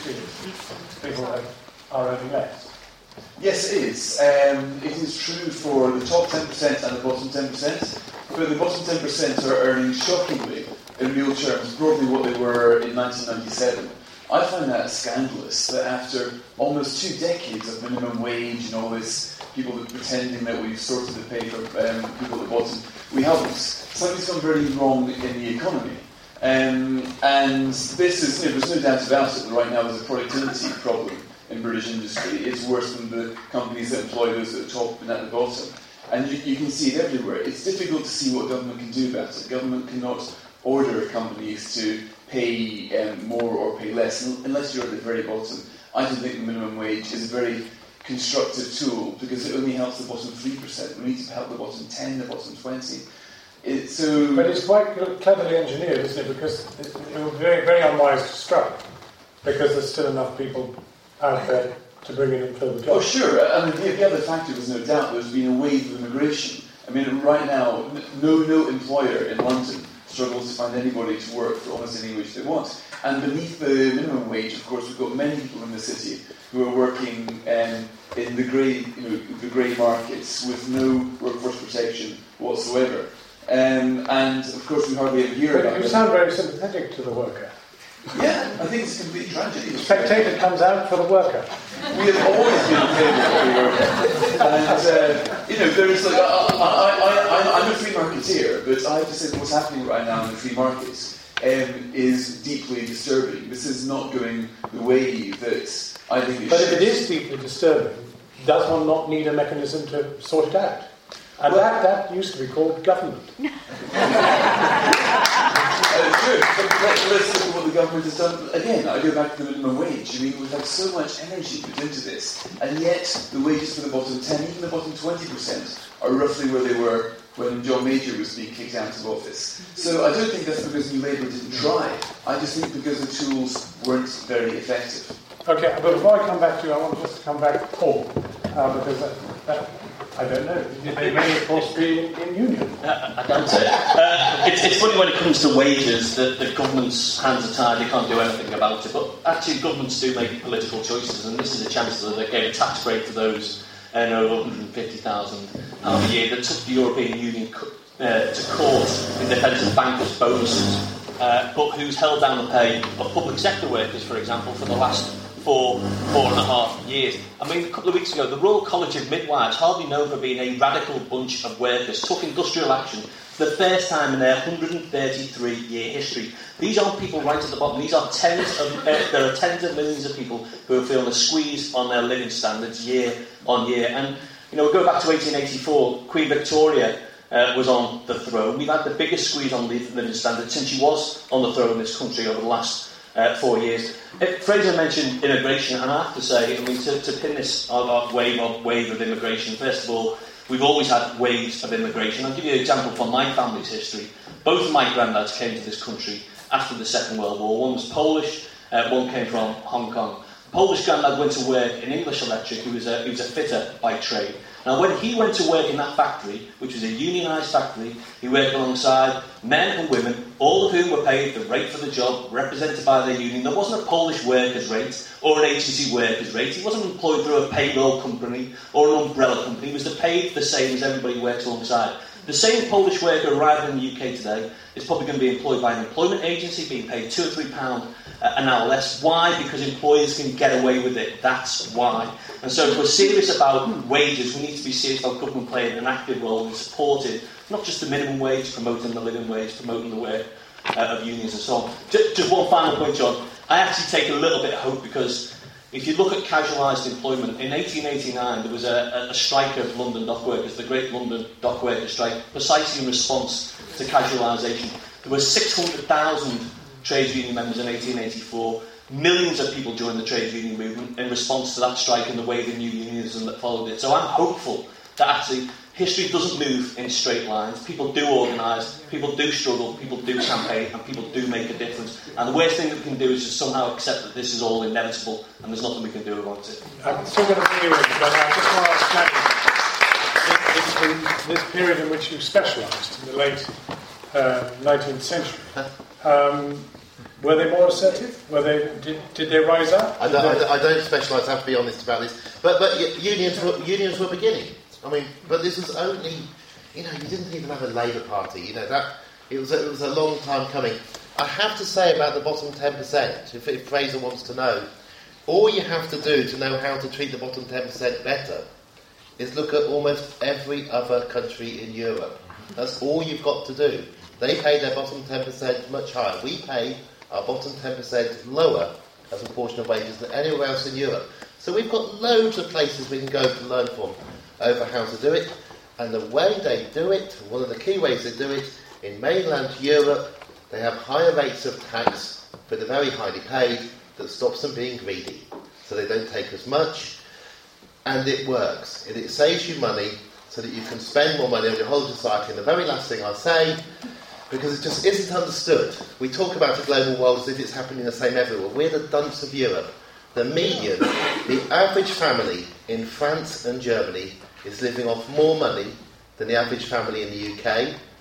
few people that are earning less. Yes, it is. Um, it is true for the top ten percent and the bottom ten percent, but the bottom ten percent are earning shockingly, in real terms, broadly what they were in nineteen ninety-seven. I find that scandalous, that after almost two decades of minimum wage and all this, people pretending that we've sorted the pay for um, people at the bottom, we haven't. Something's gone very wrong in the economy. Um, and this is, you know, there's no doubt about it that right now there's a productivity problem in British industry. It's worse than the companies that employ those at the top and at the bottom. And you, you can see it everywhere. It's difficult to see what government can do about it. Government cannot order companies to pay um, more or pay less unless you're at the very bottom. I don't think the minimum wage is a very constructive tool because it only helps the bottom three percent. We need to help the bottom ten, the bottom twenty. It, so but it's quite cleverly engineered, isn't it? Because it, it would be very, very unwise to strike because there's still enough people out there to bring in and fill the job. Oh, sure. I mean, the, the other factor was no doubt there's been a wave of immigration. I mean, right now, no no employer in London struggles to find anybody to work for almost any wage they want. And beneath the minimum wage, of course, we've got many people in the city who are working um, in the grey, you know, the grey markets with no workforce protection whatsoever. Um, and of course, we hardly ever hear but about you them. sound very sympathetic to the worker. Yeah, I think it's a complete tragedy. The spectator comes out for the worker. We have always been in favour of the worker. And, uh, you know, there's like, I, I, I, I'm a free marketeer, but I have to say that what's happening right now in the free market um, is deeply disturbing. This is not going the way that I think it but should. But if it is deeply disturbing, does one not need a mechanism to sort it out? And well, that, that used to be called government. Uh, true. But let's look at what the government has done. Again, I go back to the minimum wage. I mean, we've had so much energy put into this, and yet the wages for the bottom ten, even the bottom twenty percent, are roughly where they were when John Major was being kicked out of office. So I don't think that's because New Labour didn't try. I just think because the tools weren't very effective. Okay, but before I come back to you, I want just to come back to Paul, uh, because that, that, I don't know. They may, of course, be in, in union. Uh, I doubt it. Uh, it's, it's funny when it comes to wages that the government's hands are tied, they can't do anything about it. But actually, governments do make political choices, and this is a chancellor that gave a tax break to those earning over one hundred fifty thousand pounds a year, that took the European Union uh, to court in defence of bankers' bonuses, uh, but who's held down the pay of public sector workers, for example, for the last four, four and a half years. I mean, a couple of weeks ago, the Royal College of Midwives, hardly known for being a radical bunch of workers, took industrial action for the first time in their one hundred thirty-three year history. These aren't people right at the bottom. These are tens of, uh, there are tens of millions of people who are feeling a squeeze on their living standards year on year. And, you know, we go back to eighteen eighty-four, Queen Victoria uh, was on the throne. We've had the biggest squeeze on living standards since she was on the throne in this country over the last Uh, four years. Uh, Fraser mentioned immigration, and I have to say, I mean, to, to pin this our, our wave of wave of immigration. First of all, we've always had waves of immigration. I'll give you an example from my family's history. Both of my granddads came to this country after the Second World War. One was Polish, uh, one came from Hong Kong. Polish granddad went to work in English Electric. He was a, he was a fitter by trade. Now, when he went to work in that factory, which was a unionised factory, he worked alongside men and women, all of whom were paid the rate for the job, represented by their union. There wasn't a Polish workers' rate or an agency workers' rate. He wasn't employed through a payroll company or an umbrella company. He was paid the same as everybody who worked alongside. The same Polish worker arriving in the U K today is probably going to be employed by an employment agency, being paid two or three pounds an hour less. Why? Because employers can get away with it. That's why. And so if we're serious about wages, we need to be serious about government playing an active role in supporting not just the minimum wage, promoting the living wage, promoting the work uh, of unions and so on. Just, just one final point, John. I actually take a little bit of hope, because if you look at casualised employment, in eighteen eighty-nine there was a, a strike of London dock workers, the Great London Dock Workers Strike, precisely in response to casualisation. There were six hundred thousand trades union members in eighteen eighty-four. Millions of people joined the trade union movement in response to that strike and the wave of new unionism that followed it. So I'm hopeful that actually history doesn't move in straight lines. People do organise, people do struggle, people do campaign, and people do make a difference. And the worst thing that we can do is just somehow accept that this is all inevitable and there's nothing we can do about it. I'm still going to bring you in, but I just want to ask Danny, this, this, this period in which you specialised in the late uh, nineteenth century, um, were they more assertive? Were they? Did, did they rise up? I don't, I don't, I don't specialise. I have to be honest about this. But but unions were, unions were beginning. I mean, but this was only, you know, you didn't even have a Labour Party. You know that it was a, it was a long time coming. I have to say about the bottom ten percent. If, if Fraser wants to know, all you have to do to know how to treat the bottom ten percent better is look at almost every other country in Europe. That's all you've got to do. They pay their bottom ten percent much higher. We pay our bottom ten percent lower as a proportion of wages than anywhere else in Europe. So we've got loads of places we can go to learn from over how to do it. And the way they do it, one of the key ways they do it, in mainland Europe, they have higher rates of tax for the very highly paid that stops them being greedy. So they don't take as much, and it works. It, it saves you money so that you can spend more money on your whole society. And the very last thing I'll say, because it just isn't understood. We talk about a global world as if it's happening the same everywhere. We're the dunce of Europe. The median, the average family in France and Germany is living off more money than the average family in the U K.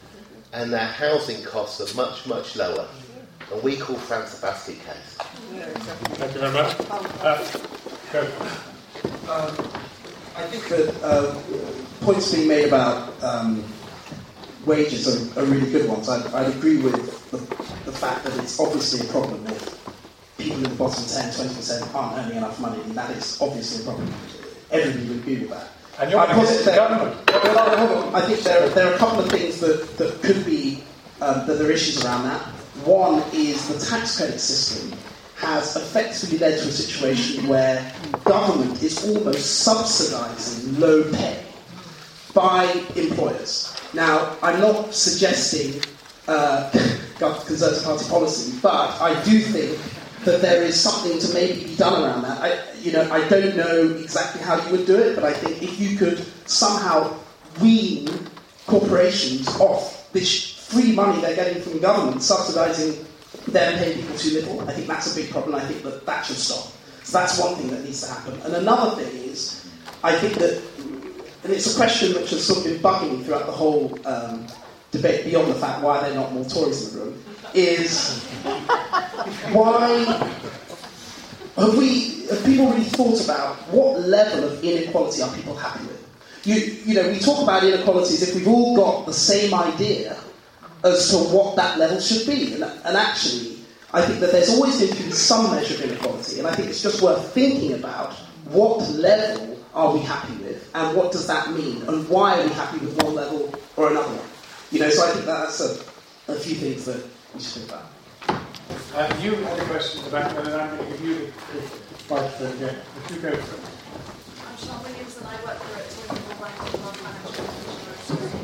and their housing costs are much, much lower. And we call France a basket case. Thank you very much. Uh, go. Um, I think that uh, points being made about um, wages are, are really good ones. I, I'd agree with the, the fact that it's obviously a problem if people in the bottom ten, twenty percent aren't earning enough money, and that is obviously a problem. Everybody would agree with that. And you're going to the government. Well, hold on. I think there, there are a couple of things that, that could be, um, that there are issues around that. One is the tax credit system has effectively led to a situation where government is almost subsidising low pay by employers. Now, I'm not suggesting uh, Conservative Party policy, but I do think that there is something to maybe be done around that. I, you know, I don't know exactly how you would do it, but I think if you could somehow wean corporations off this free money they're getting from the government, subsidising them paying people too little, I think that's a big problem. I think that that should stop. So that's one thing that needs to happen. And another thing is, I think that, and it's a question which has sort of been bugging me throughout the whole um, debate, beyond the fact why there are not more Tories in the room, is why have we have people really thought about what level of inequality are people happy with? You you know, we talk about inequalities if we've all got the same idea as to what that level should be. And, and actually, I think that there's always going to be some measure of inequality, and I think it's just worth thinking about what level are we happy with, and what does that mean, and why are we happy with one level or another one? You know, so I think that's a, a few things that we should think about. Uh, you had a question at the back, and then I'm going to give you the, the microphone again. If you go for it. I'm Sean Williams, and I work for a Toyota Bank Management.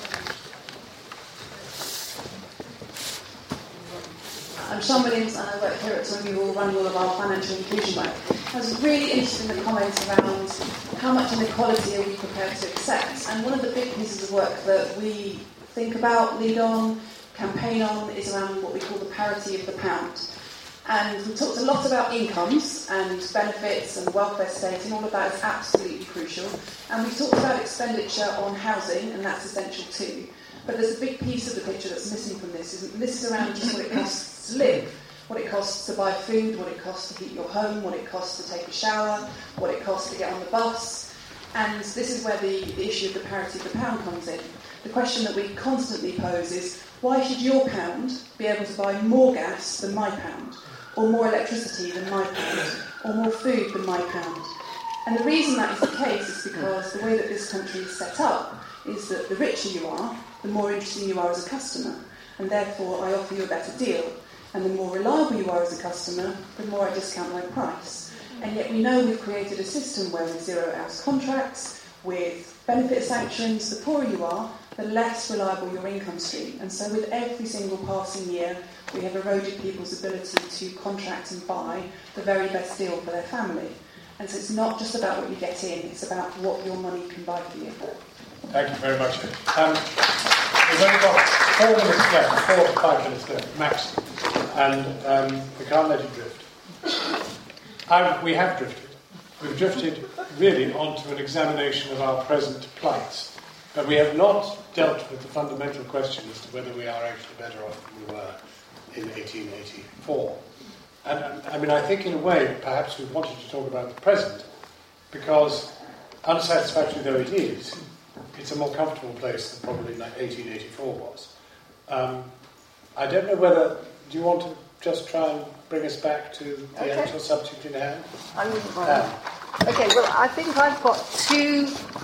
I'm Sean Williams, and I work here at Toynbee Hall, running all of our financial inclusion work. I was really interested in the comments around how much inequality are we prepared to accept. And one of the big pieces of work that we think about, lead on, campaign on, is around what we call the parity of the pound. And we talked a lot about incomes and benefits and welfare state, and all of that is absolutely crucial. And we talked about expenditure on housing, and that's essential too. But there's a big piece of the picture that's missing from this. Isn't this is around just what it costs to live, what it costs to buy food, what it costs to heat your home, what it costs to take a shower, what it costs to get on the bus. And this is where the, the issue of the parity of the pound comes in. The question that we constantly pose is, why should your pound be able to buy more gas than my pound, or more electricity than my pound, or more food than my pound? And the reason that is the case is because the way that this country is set up is that the richer you are, the more interesting you are as a customer, and therefore I offer you a better deal. And the more reliable you are as a customer, the more I discount my price. And yet we know we've created a system where with zero-hours contracts, with benefit sanctions, the poorer you are, the less reliable your income stream. And so with every single passing year, we have eroded people's ability to contract and buy the very best deal for their family. And so it's not just about what you get in, it's about what your money can buy for you. Thank you very much. Um, we've only got four minutes left, four to five minutes left, max. And um, we can't let it drift. I, we have drifted. We've drifted really onto an examination of our present plights. But we have not dealt with the fundamental question as to whether we are actually better off than we were in eighteen eighty-four. And I mean, I think in a way, perhaps we wanted to talk about the present, because unsatisfactory though it is, it's a more comfortable place than probably eighteen eighty-four was. Um, I don't know whether, do you want to just try and bring us back to the Okay. actual subject in hand? I wouldn't mind. Um, Okay, well, I think I've got two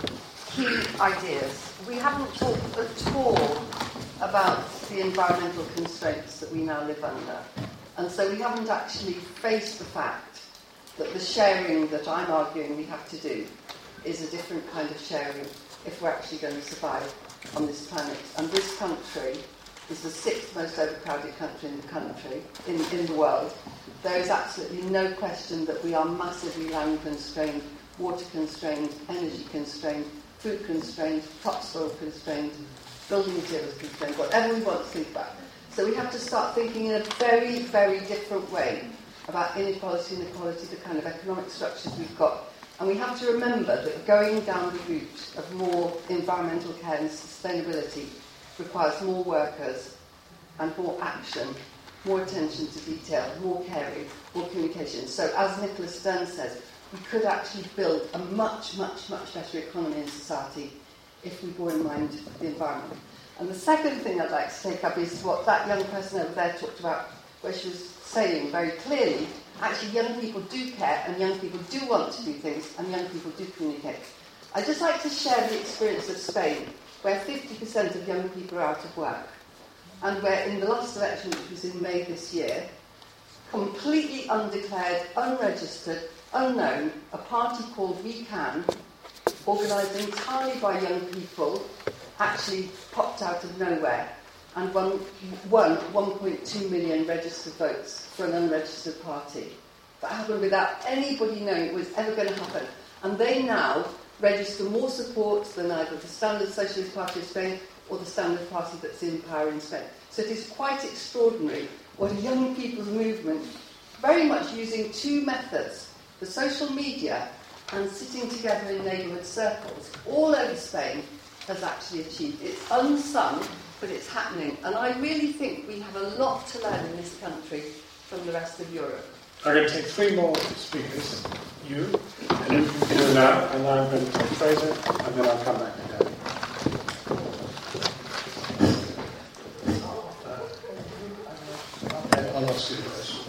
key ideas. We haven't talked at all about the environmental constraints that we now live under. And so we haven't actually faced the fact that the sharing that I'm arguing we have to do is a different kind of sharing if we're actually going to survive on this planet. And this country is the sixth most overcrowded country in the country, in, in the world. There is absolutely no question that we are massively land constrained, water constrained, energy constrained, food constrained, topsoil constrained, building materials constrained, whatever we want to think about. So we have to start thinking in a very, very different way about inequality, inequality, the kind of economic structures we've got. And we have to remember that going down the route of more environmental care and sustainability requires more workers and more action, more attention to detail, more caring, more communication. So as Nicola Stern says, we could actually build a much, much, much better economy and society if we bore in mind the environment. And the second thing I'd like to take up is what that young person over there talked about, where she was saying very clearly, actually young people do care and young people do want to do things and young people do communicate. I'd just like to share the experience of Spain, where fifty percent of young people are out of work, and where in the last election, which was in May this year, completely undeclared, unregistered, unknown, a party called We Can, organised entirely by young people, actually popped out of nowhere and won, won one point two million registered votes for an unregistered party. That happened without anybody knowing it was ever going to happen. And they now register more support than either the Standard Socialist Party of Spain or the Standard Party that's in power in Spain. So it is quite extraordinary what a young people's movement, very much using two methods, the social media and sitting together in neighbourhood circles all over Spain, has actually achieved. It's unsung, but it's happening. And I really think we have a lot to learn in this country from the rest of Europe. I'm going to take three more speakers. You, and you can do now, and then I'm going to take Fraser, and then I'll come back to Danny. Uh, I'll ask you the question.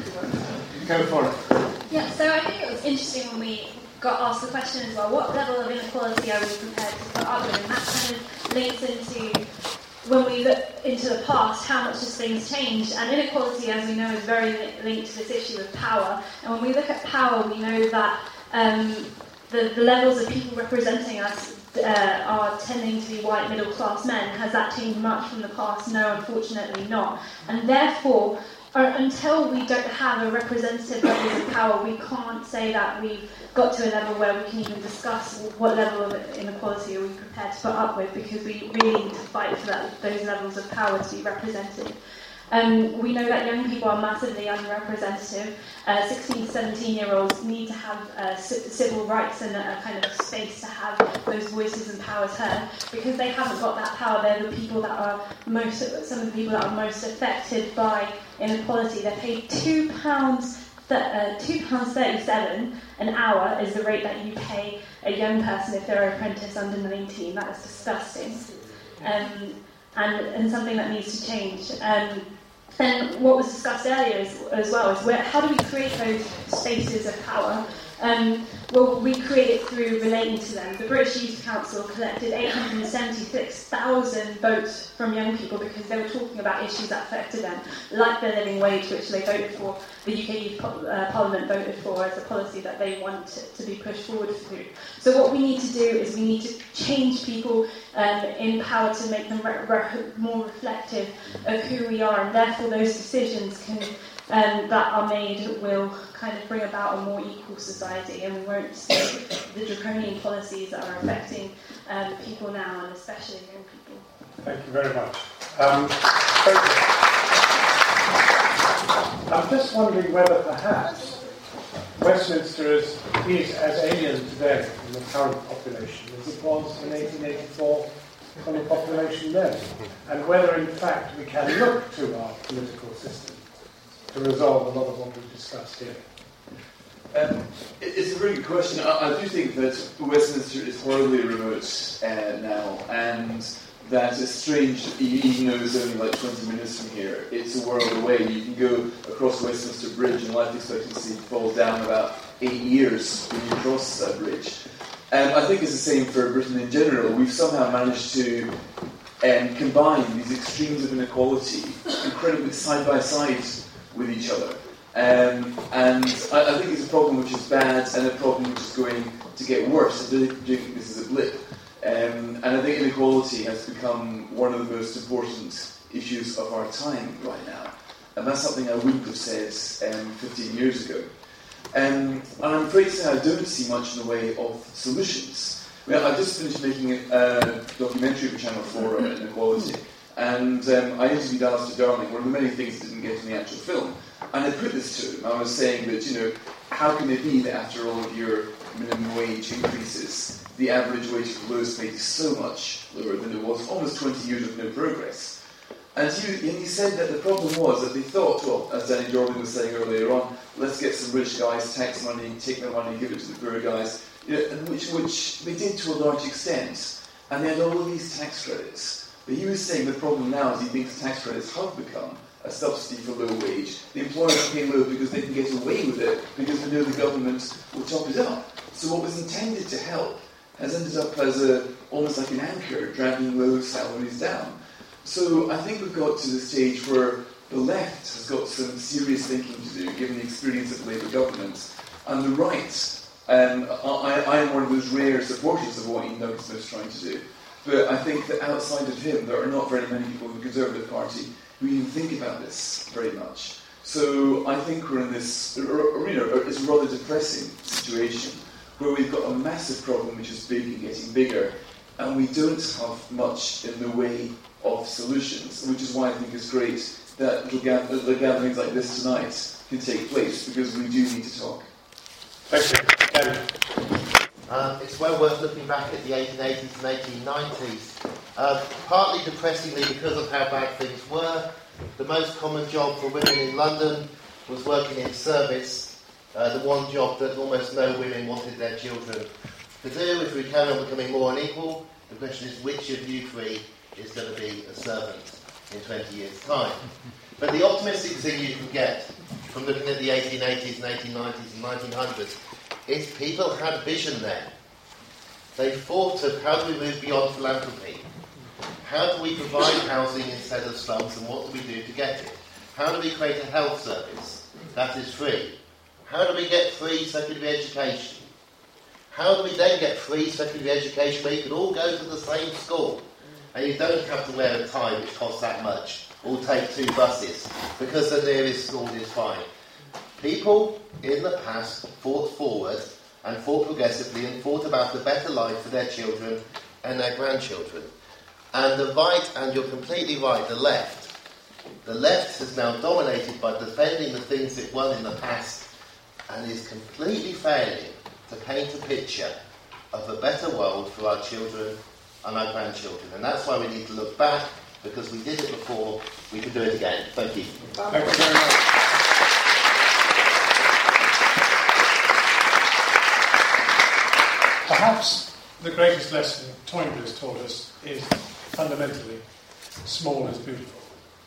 Go for it. Yeah, so I think it was interesting when we got asked the question as well, what level of inequality are we prepared to put up with? And that kind of links into, when we look into the past, how much has things changed? And inequality, as we know, is very linked to this issue of power. And when we look at power, we know that um, the, the levels of people representing us uh, are tending to be white middle-class men. Has that changed much from the past? No, unfortunately not. And therefore, or until we don't have a representative level of power, we can't say that we've got to a level where we can even discuss what level of inequality are we prepared to put up with, because we really need to fight for that, those levels of power to be represented. Um, we know that young people are massively underrepresented. Uh, sixteen to seventeen year olds need to have uh, c- civil rights and a, a kind of space to have those voices and powers heard, because they haven't got that power. They're the people that are most, some of the people that are most affected by inequality. They're paid two pounds, th- uh, two pounds thirty-seven an hour is the rate that you pay a young person if they're an apprentice under nineteen. That is disgusting, um, and and something that needs to change. Um, Then what was discussed earlier is, as well is where, how do we create those spaces of power? Um, well, we create it through relating to them. The British Youth Council collected eight hundred seventy-six thousand votes from young people because they were talking about issues that affected them, like the living wage, which they voted for. The U K Youth uh, Parliament voted for as a policy that they want to, to be pushed forward through. So what we need to do is we need to change people um, in power to make them re- re- more reflective of who we are, and therefore those decisions can um, that are made will kind of bring about a more equal society, and we won't see the draconian policies that are affecting um, people now, and especially young people. Thank you very much. Um, I'm just wondering whether perhaps Westminster is, is as alien today in the current population as it was in eighteen eighty-four from the population then, and whether in fact we can look to our political system to resolve a lot of what we've discussed here. Um, it's a very good question. I, I do think that Westminster is horribly remote uh, now, and that it's strange, even though it's only like twenty minutes from here, it's a world away. You can go across Westminster Bridge and life expectancy falls down about eight years when you cross that bridge. And I think it's the same for Britain in general. We've somehow managed to um, combine these extremes of inequality incredibly side by side with each other. Um, and I, I think it's a problem which is bad and a problem which is going to get worse. I don't think this is a blip. Um, and I think inequality has become one of the most important issues of our time right now. And that's something I wouldn't have said um, fifteen years ago. Um, and I'm afraid to say I don't see much in the way of solutions. I mean, I've just finished making a documentary for Channel four on inequality. And um, I interviewed Alistair Darling, one of the many things that didn't get in the actual film. And I put this to him. I was saying that, you know, how can it be that after all of your minimum wage increases, the average wage for the lowest paid is so much lower than it was, almost twenty years of no progress? And he, and he said that the problem was that they thought, well, as Danny Jordan was saying earlier on, let's get some rich guys, tax money, take their money, give it to the poor guys, you know, and which, which they did to a large extent. And they had all of these tax credits. But he was saying the problem now is he thinks tax credits have become a subsidy for low wage. The employers pay low because they can get away with it, because they know the government will top it up. So what was intended to help has ended up as a almost like an anchor, dragging low salaries down. So I think we've got to the stage where the left has got some serious thinking to do, given the experience of Labour governments, and the right. Um, I, I am one of those rare supporters of what Ian Dougie-Smith's trying to do. But I think that outside of him, there are not very many people in the Conservative Party who even think about this very much. So I think we're in this, or, you know, it's a rather depressing situation where we've got a massive problem which is big and getting bigger, and we don't have much in the way of solutions, which is why I think it's great that little ga- little gatherings like this tonight can take place, because we do need to talk. Thank you. Um, it's well worth looking back at the eighteen eighties and eighteen nineties. Uh, partly depressingly because of how bad things were. The most common job for women in London was working in service, uh, the one job that almost no women wanted their children to do. If we carry on becoming more unequal, the question is which of you three is going to be a servant in twenty years' time. But the optimistic thing you can get from looking at the eighteen eighties and eighteen nineties and nineteen hundreds is people had vision then. They thought of how do we move beyond philanthropy? How do we provide housing instead of slums, and what do we do to get it? How do we create a health service that is free? How do we get free secondary education? How do we then get free secondary education where you can all go to the same school and you don't have to wear a tie which costs that much, or take two buses because the nearest school is fine? People in the past fought forward and fought progressively and fought about a better life for their children and their grandchildren. And the right, and you're completely right, the left, the left is now dominated by defending the things it won in the past and is completely failing to paint a picture of a better world for our children and our grandchildren. And that's why we need to look back, because we did it before, we can do it again. Thank you. Thank you very much. Perhaps the greatest lesson Toynbee has taught us is fundamentally small is beautiful.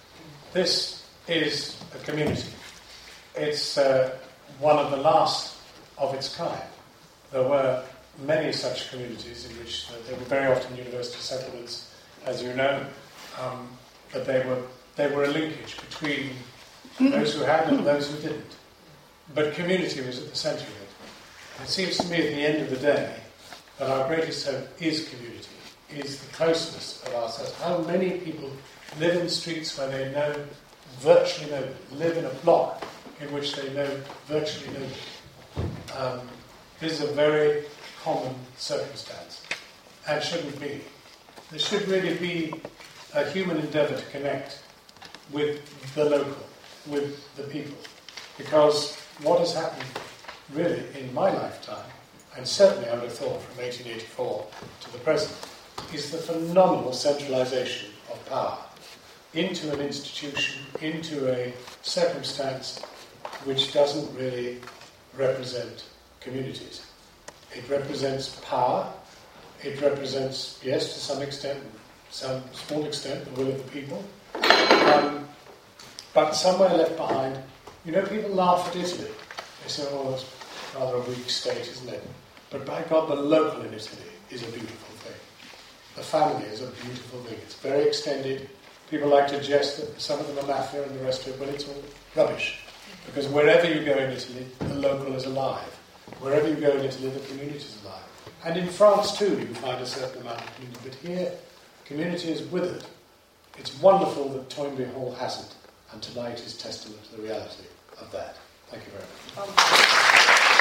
This is a community. It's uh, one of the last of its kind. There were many such communities in which uh, they were very often university settlements, as you know, um, but they were they were a linkage between those who had and those who didn't. But community was at the centre of it. It seems to me at the end of the day that our greatest hope is community, is the closeness of ourselves. How many people live in streets where they know virtually nobody, live in a block in which they know virtually nobody. Um, this is a very common circumstance, and shouldn't be. There should really be a human endeavour to connect with the local, with the people, because what has happened really in my lifetime, and certainly I would have thought from eighteen eighty-four to the present, is the phenomenal centralisation of power into an institution, into a circumstance which doesn't really represent communities. It represents power, it represents, yes, to some extent, some small extent, the will of the people, um, but somewhere left behind. You know, people laugh at Italy. They say, oh, it's rather a weak state, isn't it? But by God, the local in Italy is a beautiful thing. The family is a beautiful thing. It's very extended. People like to jest that some of them are mafia and the rest of it, but it's all rubbish. Because wherever you go in Italy, the local is alive. Wherever you go in Italy, the community is alive. And in France too, you find a certain amount of community. But here, community is withered. It's wonderful that Toynbee Hall hasn't. And tonight is testament to the reality of that. Thank you very much.